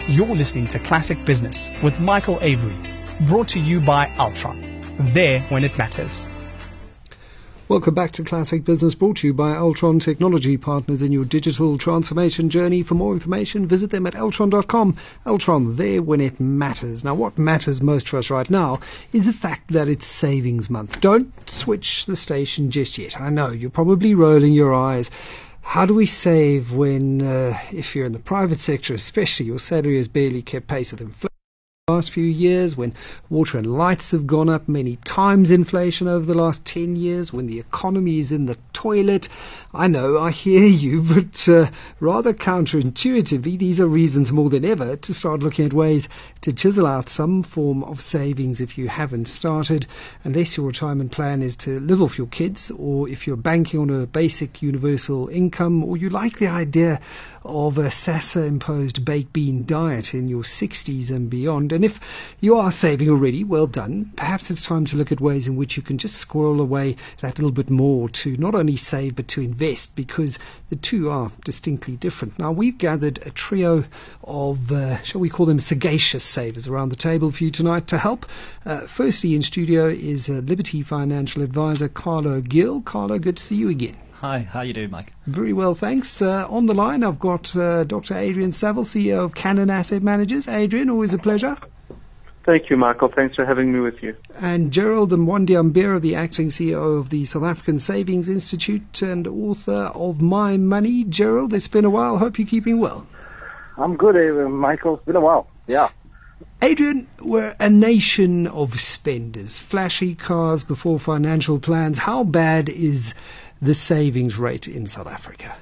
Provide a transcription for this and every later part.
You're listening to Classic Business with Michael Avery, brought to you by Altron. There when it matters. Welcome back to Classic Business, brought to you by Altron Technology Partners in your digital transformation journey. For more information, visit them at altron.com. Altron, there when it matters. Now, what matters most to us right now is the fact that it's savings month. Don't switch the station just yet. I know, you're probably rolling your eyes. How do we save when, if you're in the private sector especially, your salary has barely kept pace with inflation? Last few years, when water and lights have gone up many times inflation over the last 10 years, when the economy is in the toilet. I know, I hear you, but rather counterintuitively, these are reasons more than ever to start looking at ways to chisel out some form of savings if you haven't started, unless your retirement plan is to live off your kids, or if you're banking on a basic universal income, or you like the idea of a SASSA-imposed baked bean diet in your 60s and beyond. And if you are saving already, well done. Perhaps it's time to look at ways in which you can just squirrel away that little bit more to not only save but to invest, because the two are distinctly different. Now, we've gathered a trio of, shall we call them sagacious savers around the table for you tonight to help. Firstly in studio is Liberty Financial Advisor Carlo Gill. Carlo, good to see you again. Hi, how you doing, Mike? Very well, thanks. On the line, I've got Dr. Adrian Saville, CEO of Cannon Asset Managers. Adrian, always a pleasure. Thank you, Michael. Thanks for having me with you. And Gerald Mwandi-Ambera, the acting CEO of the South African Savings Institute and author of My Money. Gerald, it's been a while. Hope you're keeping well. I'm good, Michael. It's been a while. Yeah. Adrian, we're a nation of spenders. Flashy cars before financial plans. How bad is the savings rate in South Africa?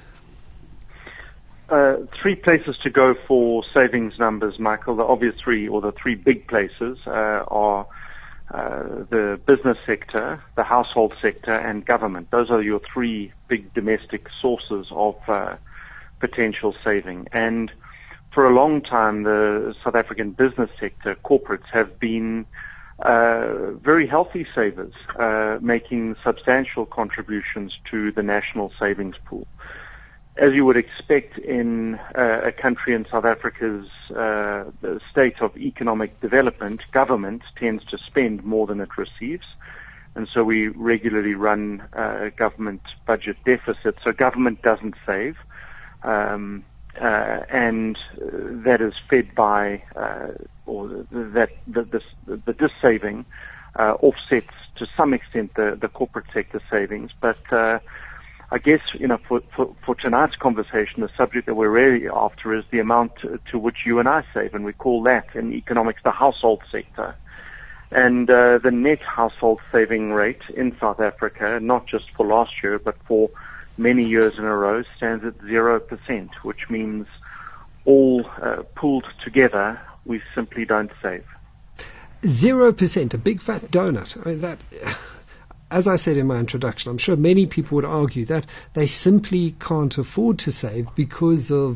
Three places to go for savings numbers, Michael. The obvious three, or the three big places, are the business sector, the household sector, and government. Those are your three big domestic sources of potential saving. And for a long time, the South African business sector, corporates, have been very healthy savers, making substantial contributions to the national savings pool. As you would expect in a country in South Africa's state of economic development, government tends to spend more than it receives. And so we regularly run government budget deficits. So government doesn't save. And that is fed by, the dissaving offsets to some extent the corporate sector savings. But I guess, for tonight's conversation, the subject that we're really after is the amount to which you and I save, and we call that in economics the household sector. And the net household saving rate in South Africa, not just for last year, but for many years in a row, stands at 0%, which means all pooled together, we simply don't save. 0%, a big fat donut. I mean, that, as I said in my introduction, I'm sure many people would argue that they simply can't afford to save because of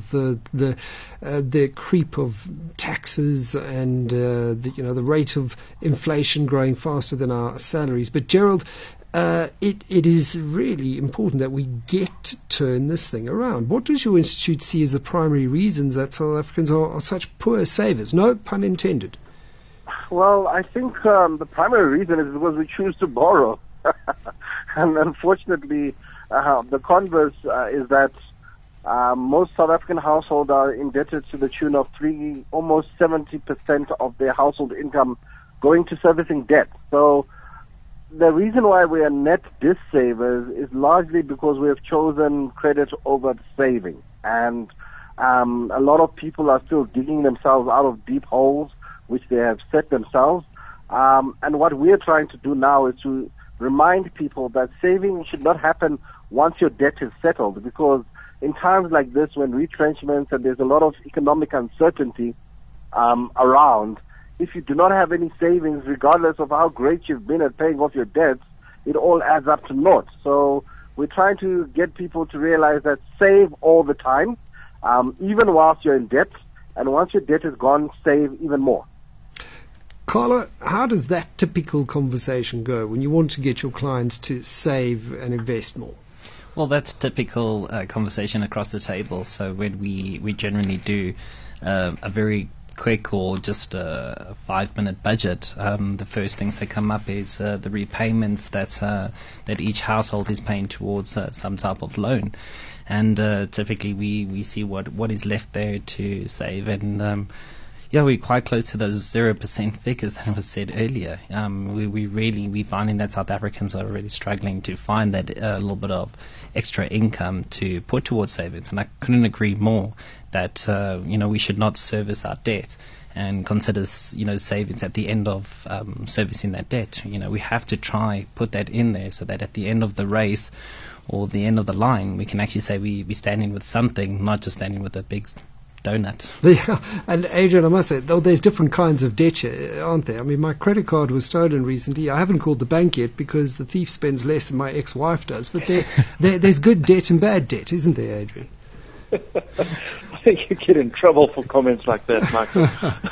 the creep of taxes and the rate of inflation growing faster than our salaries. But Gerald, it is really important that we get to turn this thing around. What does your institute see as the primary reasons that South Africans are such poor savers? No pun intended. Well, I think the primary reason is because we choose to borrow. And unfortunately, the converse is that most South African households are indebted to the tune of almost 70% of their household income going to servicing debt. So the reason why we are net dis-savers is largely because we have chosen credit over saving. And a lot of people are still digging themselves out of deep holes which they have set themselves. And what we're trying to do now is to remind people that saving should not happen once your debt is settled, because in times like this, when retrenchments and there's a lot of economic uncertainty around, if you do not have any savings, regardless of how great you've been at paying off your debts, it all adds up to naught. So we're trying to get people to realize that save all the time, even whilst you're in debt, and once your debt is gone, save even more. Carla, how does that typical conversation go when you want to get your clients to save and invest more? Well, that's typical conversation across the table. So when we generally do a very quick or just a 5-minute budget, the first things that come up is the repayments that each household is paying towards some type of loan. And typically we see what is left there to save. And we're quite close to those 0% figures that was said earlier. We're finding that South Africans are really struggling to find that little bit of extra income to put towards savings. And I couldn't agree more that, we should not service our debt and consider, savings at the end of servicing that debt. We have to try put that in there so that at the end of the race or the end of the line, we can actually say we're standing with something, not just standing with a big donut. Yeah, and Adrian, I must say, though, there's different kinds of debt, aren't there? I mean, my credit card was stolen recently. I haven't called the bank yet because the thief spends less than my ex-wife does. But there's good debt and bad debt, isn't there, Adrian? I think you get in trouble for comments like that, Michael.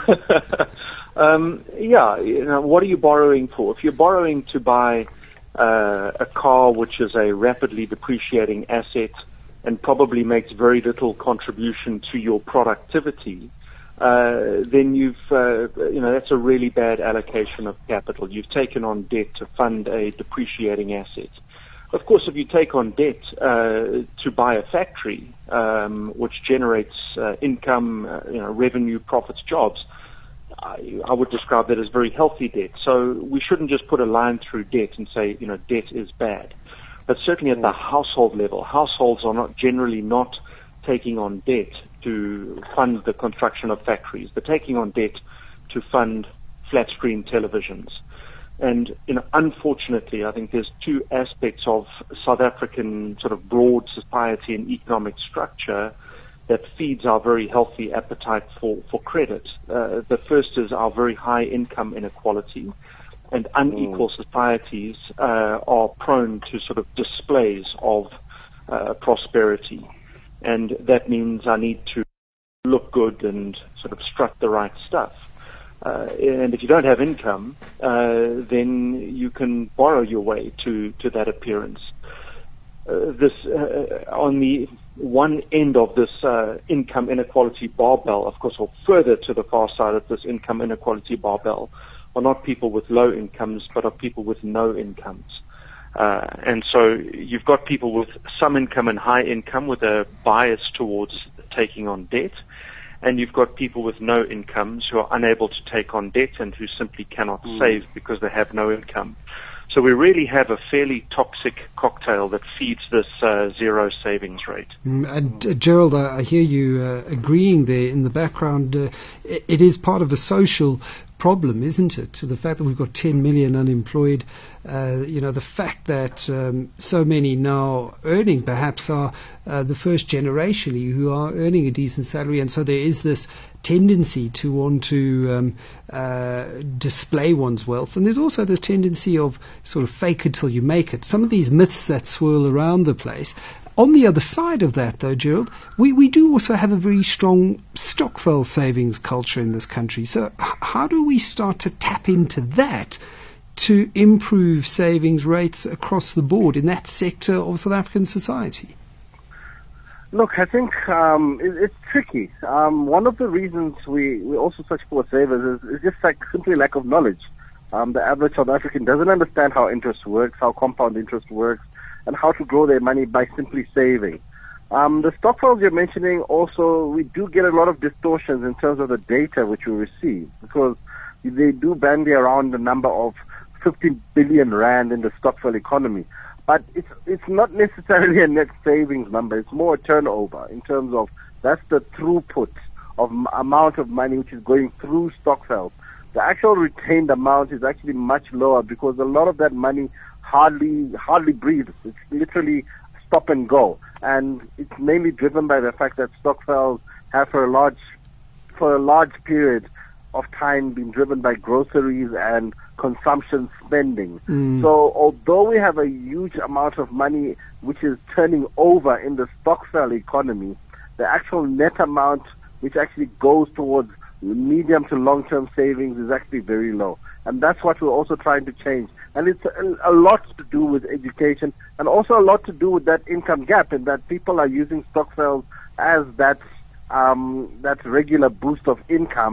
What are you borrowing for? If you're borrowing to buy a car which is a rapidly depreciating asset and probably makes very little contribution to your productivity, then that's a really bad allocation of capital. You've taken on debt to fund a depreciating asset. Of course, if you take on debt to buy a factory, which generates income, revenue, profits, jobs, I would describe that as very healthy debt. So we shouldn't just put a line through debt and say, debt is bad. But certainly at the household level, households are generally not taking on debt to fund the construction of factories. They're taking on debt to fund flat screen televisions. And, unfortunately, I think there's two aspects of South African sort of broad society and economic structure that feeds our very healthy appetite for credit. The first is our very high income inequality, and unequal societies are prone to sort of displays of prosperity. And that means I need to look good and sort of strut the right stuff. And if you don't have income, then you can borrow your way to that appearance. On the one end of this income inequality barbell, of course, or further to the far side of this income inequality barbell, are not people with low incomes, but are people with no incomes. And so you've got people with some income and high income with a bias towards taking on debt, and you've got people with no incomes who are unable to take on debt and who simply cannot save because they have no income. So we really have a fairly toxic cocktail that feeds this zero savings rate. And Gerald, I hear you agreeing there in the background. It is part of a social problem, isn't it? So the fact that we've got 10 million unemployed, the fact that so many now earning perhaps are the first generation who are earning a decent salary, and so there is this tendency to want to display one's wealth, and there's also this tendency of sort of fake it till you make it. Some of these myths that swirl around the place. On the other side of that, though, Gerald, we do also have a very strong stokvel savings culture in this country. So how do we start to tap into that to improve savings rates across the board in that sector of South African society? Look, I think it's tricky. One of the reasons we also search for savers is just like simply lack of knowledge. The average South African doesn't understand how interest works, how compound interest works, and how to grow their money by simply saving. The stokvels you're mentioning also, we do get a lot of distortions in terms of the data which we receive, because they do bandy around the number of 15 billion rand in the stokvel economy. But it's not necessarily a net savings number. It's more a turnover in terms of that's the throughput of amount of money which is going through stokvels. The actual retained amount is actually much lower because a lot of that money hardly breathes. It's literally stop and go. And it's mainly driven by the fact that stokvels have for a large period of time been driven by groceries and consumption spending. So although we have a huge amount of money which is turning over in the stokvel economy, the actual net amount which actually goes towards medium to long-term savings is actually very low. And that's what we're also trying to change. And it's a lot to do with education and also a lot to do with that income gap, in that people are using stokvels as that regular boost of income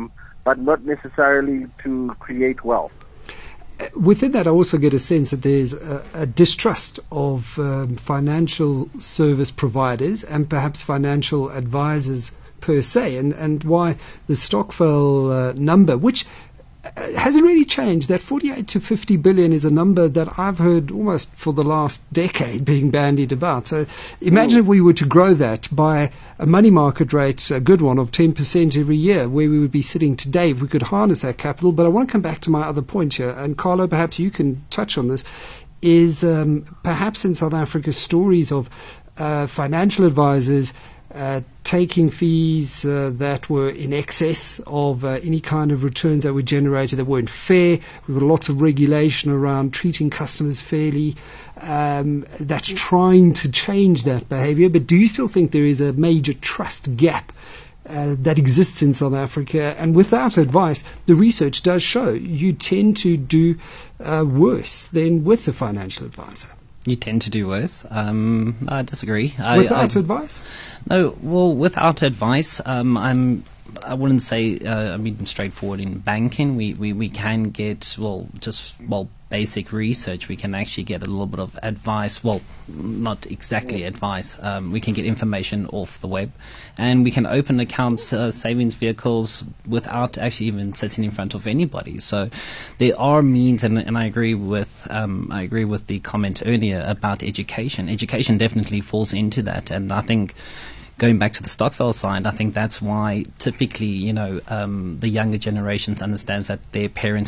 but not necessarily to create wealth. Within that, I also get a sense that there's a distrust of financial service providers and perhaps financial advisors per se, and why the Stokvel number, which hasn't really changed, that 48 to 50 billion is a number that I've heard almost for the last decade being bandied about. So imagine if we were to grow that by a money market rate, a good one, of 10% every year, where we would be sitting today if we could harness that capital. But I want to come back to my other point here, and Carlo, perhaps you can touch on this, is perhaps in South Africa stories of financial advisors taking fees that were in excess of any kind of returns that were generated that weren't fair. We've got lots of regulation around treating customers fairly. That's trying to change that behavior. But do you still think there is a major trust gap that exists in South Africa? And without advice, the research does show you tend to do worse than with the financial advisor. You tend to do worse. I disagree. Without advice? No, well, without advice, I wouldn't say, straightforward in banking. We can get, basic research. We can actually get a little bit of advice. Well, not exactly advice. We can get information off the web, and we can open accounts, savings vehicles, without actually even sitting in front of anybody. So there are means, and I agree with the comment earlier about education. Education definitely falls into that, and I think, going back to the Stokvel side, I think that's why typically, the younger generations understands that their parents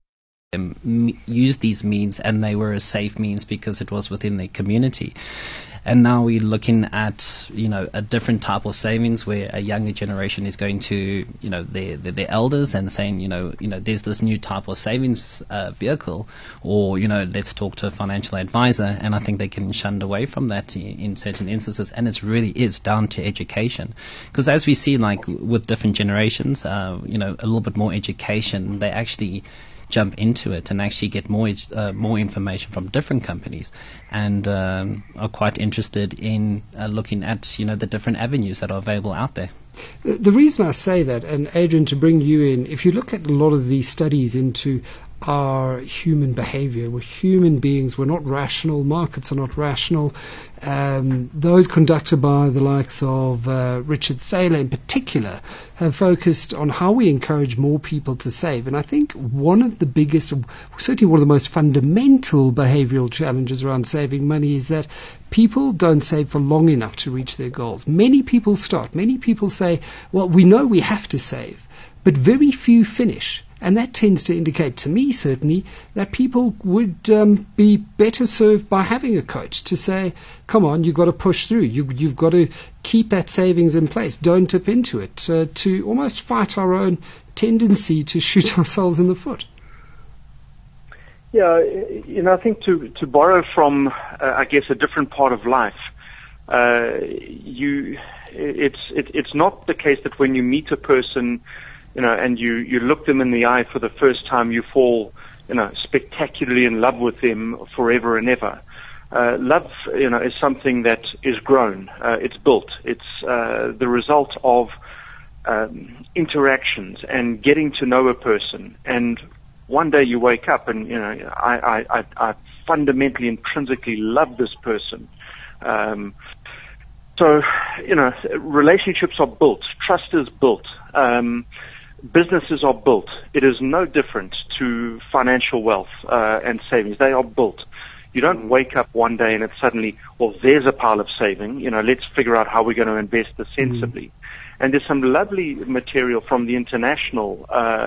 used these means, and they were a safe means because it was within their community. And now we're looking at, a different type of savings where a younger generation is going to, their elders and saying, there's this new type of savings vehicle, or, let's talk to a financial advisor. And I think they can shunned away from that in certain instances. And it really is down to education. Because as we see, like with different generations, a little bit more education, they actually jump into it and actually get more information from different companies, and are quite interested in looking at the different avenues that are available out there. The reason I say that, and Adrian, to bring you in, if you look at a lot of these studies into our human behavior, we're human beings, we're not rational, markets are not rational. Those conducted by the likes of Richard Thaler in particular have focused on how we encourage more people to save. And I think one of the biggest, certainly one of the most fundamental behavioral challenges around saving money is that people don't save for long enough to reach their goals. Many people start. Many people say, well, we know we have to save, but very few finish. And that tends to indicate to me, certainly, that people would be better served by having a coach to say, come on, you've got to push through. You've got to keep that savings in place. Don't dip into it. To almost fight our own tendency to shoot ourselves in the foot. Yeah, I think to borrow from, a different part of life, it's not the case that when you meet a person, and you look them in the eye for the first time, you fall, spectacularly in love with them forever and ever. Love, is something that is grown. It's built. It's the result of interactions and getting to know a person. And one day you wake up and, I fundamentally, intrinsically love this person. So, relationships are built. Trust is built. Businesses are built. It is no different to financial wealth and savings. They are built. You don't wake up one day and it's suddenly, well, there's a pile of saving. Let's figure out how we're going to invest this sensibly. And there's some lovely material from the international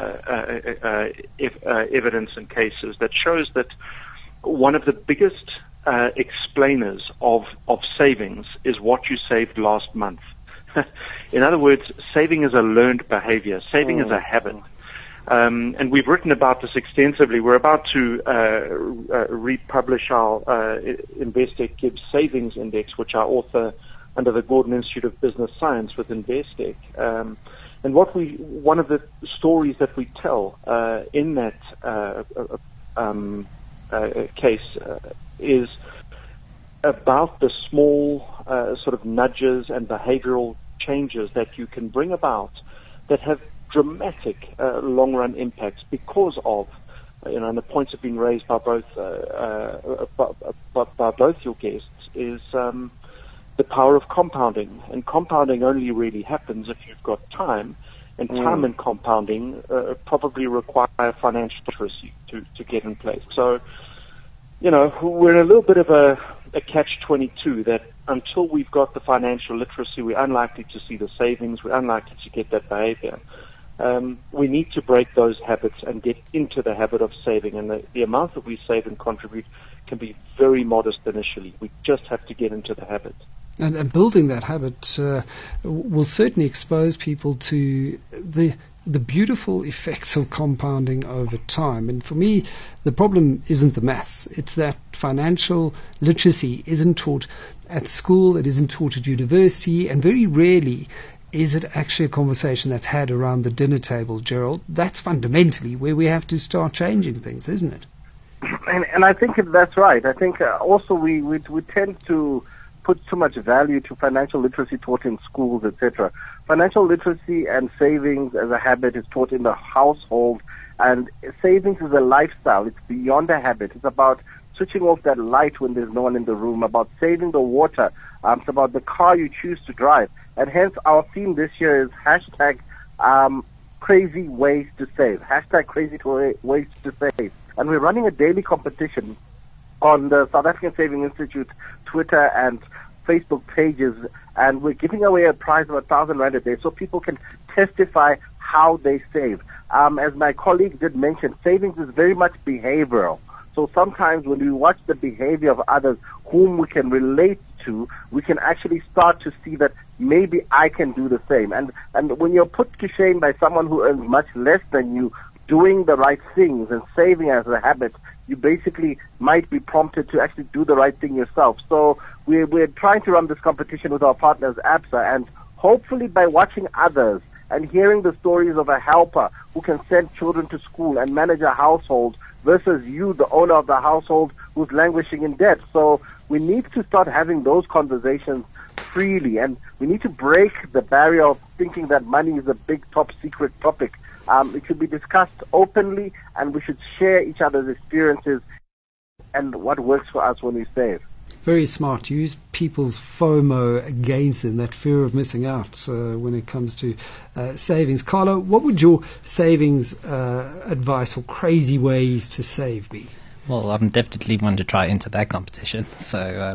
evidence and cases that shows that one of the biggest explainers of savings is what you saved last month. In other words, saving is a learned behavior. Saving is a habit. And we've written about this extensively. We're about to republish our Investec Gibbs Savings Index, which I author under the Gordon Institute of Business Science with Investec. And one of the stories that we tell in that case is about the small sort of nudges and behavioral changes that you can bring about that have dramatic long-run impacts because of, and the points have been raised by both your guests, is the power of compounding. And compounding only really happens if you've got time, and time and compounding probably require financial literacy to get in place. So, we're in a little bit of a catch-22 that until we've got the financial literacy, we're unlikely to see the savings, we're unlikely to get that behavior. We need to break those habits and get into the habit of saving, and the amount that we save and contribute can be very modest initially. We just have to get into the habit. And building that habit will certainly expose people to the beautiful effects of compounding over time. And for me, the problem isn't the maths. It's that financial literacy isn't taught at school, it isn't taught at university, and very rarely is it actually a conversation that's had around the dinner table, Gerald. That's fundamentally where we have to start changing things, isn't it? And I think that's right. I think also we tend to put too much value to financial literacy taught in schools, etc. Financial literacy and savings as a habit is taught in the household, and savings is a lifestyle. It's beyond a habit. It's about switching off that light when there's no one in the room, about saving the water. It's about the car you choose to drive. And hence our theme this year is hashtag crazy ways to save. Hashtag crazy ways to save. And we're running a daily competition on the South African Saving Institute Twitter and Facebook pages, and we're giving away a prize of 1,000 Rand a day so people can testify how they save. As my colleague did mention, savings is very much behavioral. So sometimes when we watch the behavior of others whom we can relate to, we can actually start to see that maybe I can do the same. And when you're put to shame by someone who earns much less than you, doing the right things and saving as a habit, you basically might be prompted to actually do the right thing yourself. So we're trying to run this competition with our partners, ABSA, and hopefully by watching others and hearing the stories of a helper who can send children to school and manage a household versus you, the owner of the household, who's languishing in debt. So we need to start having those conversations freely, and we need to break the barrier of thinking that money is a big top secret topic. It should be discussed openly, and we should share each other's experiences and what works for us when we save. Very smart. Use people's FOMO against them, that fear of missing out when it comes to savings. Carlo, what would your savings advice or crazy ways to save be? Well, I'm definitely one to try into that competition. So,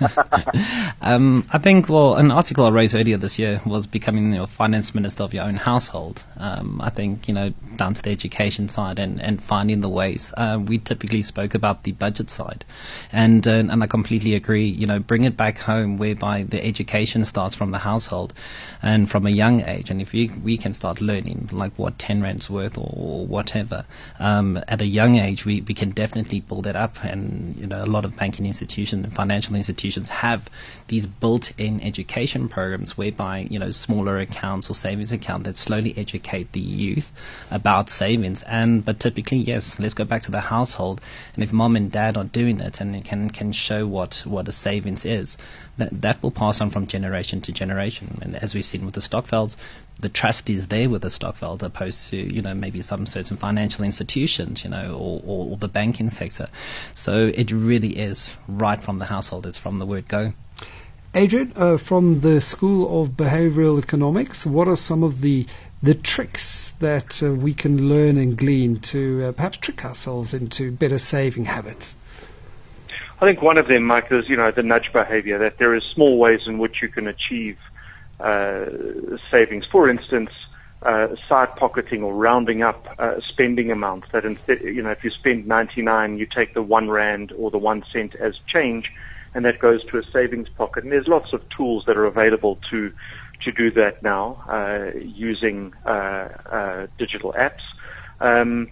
I think, an article I wrote earlier this year was becoming finance minister of your own household. I think, down to the education side and finding the ways. We typically spoke about the budget side, and I completely agree. Bring it back home, whereby the education starts from the household and from a young age. And if we can start learning like what 10 Rand's worth or whatever at a young age, we can definitely build it up. And a lot of banking institutions and financial institutions have these built-in education programs whereby smaller accounts or savings account that slowly educate the youth about savings. But typically, yes, let's go back to the household, and if mom and dad are doing it and can show what a savings is, that will pass on from generation to generation. And as we've seen with the Stokvelds, the trust is there with the Stokveld, opposed to maybe some certain financial institutions, or the banking sector. So it really is right from the household. It's from the word go. Adrian, from the School of Behavioral Economics, what are some of the tricks that we can learn and glean to perhaps trick ourselves into better saving habits? I think one of them, Mike, is the nudge behavior, that there is small ways in which you can achieve savings. For instance, side pocketing or rounding up spending amounts. That instead, if you spend 99, you take the 1 Rand or the 1 cent as change, and that goes to a savings pocket. And there's lots of tools that are available to do that now using digital apps.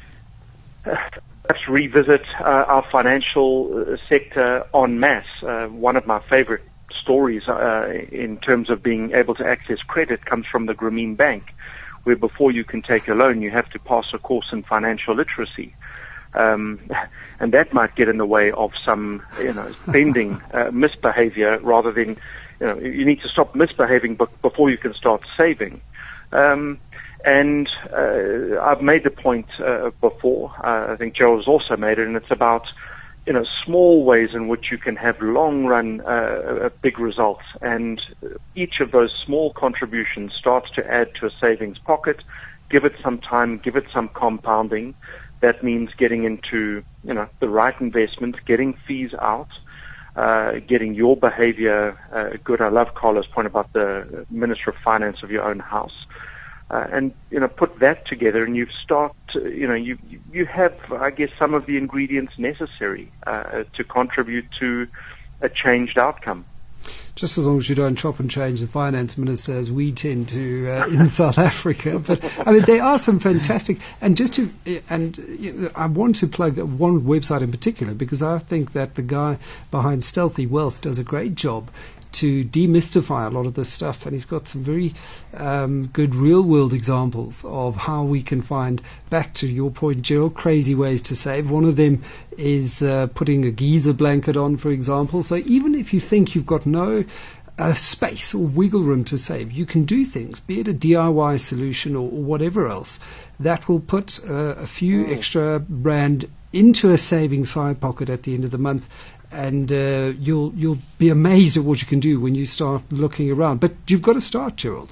Let's revisit our financial sector en masse. One of my favorite stories in terms of being able to access credit comes from the Grameen Bank, where before you can take a loan, you have to pass a course in financial literacy. And that might get in the way of some, spending misbehavior, rather than, you need to stop misbehaving before you can start saving. And I've made the point before. I think Gerald has also made it, and it's about small ways in which you can have long-run big results. And each of those small contributions starts to add to a savings pocket. Give it some time, give it some compounding. That means getting into the right investments, getting fees out, getting your behavior good. I love Carlo's point about the Minister of Finance of your own house. And put that together, and you start. You have, I guess, some of the ingredients necessary to contribute to a changed outcome. Just as long as you don't chop and change the finance minister, as we tend to in South Africa. But I mean, there are some fantastic. And I want to plug one website in particular, because I think that the guy behind Stealthy Wealth does a great job to demystify a lot of this stuff, and he's got some very good real-world examples of how we can find, back to your point, Gerald, crazy ways to save. One of them is putting a geyser blanket on, for example. So even if you think you've got no space or wiggle room to save, you can do things, be it a DIY solution or whatever else, that will put a few extra rand into a saving side pocket at the end of the month. And you'll be amazed at what you can do when you start looking around. But you've got to start, Gerald.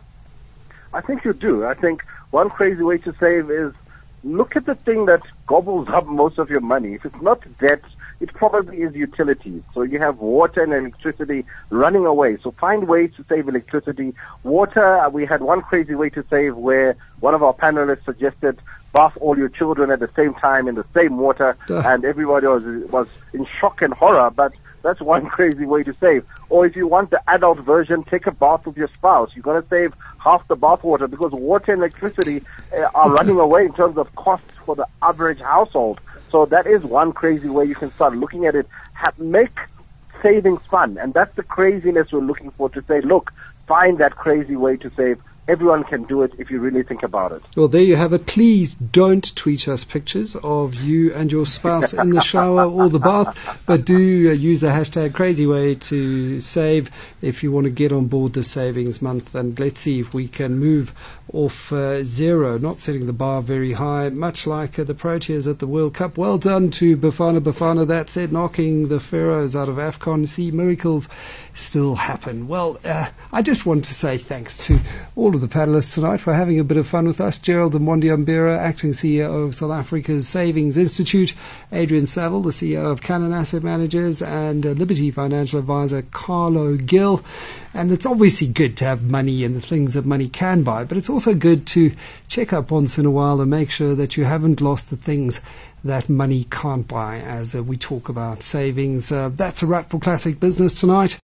I think you do. I think one crazy way to save is look at the thing that gobbles up most of your money. If it's not debt, it probably is utilities. So you have water and electricity running away. So find ways to save electricity. Water, we had one crazy way to save where one of our panelists suggested bath all your children at the same time in the same water, and everybody was in shock and horror, but that's one crazy way to save. Or if you want the adult version, take a bath with your spouse. You've got to save half the bath water, because water and electricity are running away in terms of costs for the average household. So that is one crazy way you can start looking at it. Make savings fun, and that's the craziness we're looking for, to say, look, find that crazy way to save. Everyone can do it if you really think about it. Well, there you have it. Please don't tweet us pictures of you and your spouse in the shower or the bath, but do use the hashtag crazyway to save if you want to get on board the savings month. And let's see if we can move off zero, not setting the bar very high, much like the Proteas at the World Cup. Well done to Bafana. That said, knocking the Pharaohs out of AFCON. See, miracles still happen. Well, I just want to say thanks to all of the panelists tonight for having a bit of fun with us. Gerald Mwandiambira, Acting CEO of South Africa's Savings Institute, Adrian Saville, the CEO of Cannon Asset Managers, and Liberty Financial Advisor Carlo Gill. And it's obviously good to have money and the things that money can buy, but it's also good to check up once in a while and make sure that you haven't lost the things that money can't buy as we talk about savings. That's a wrap for Classic Business tonight.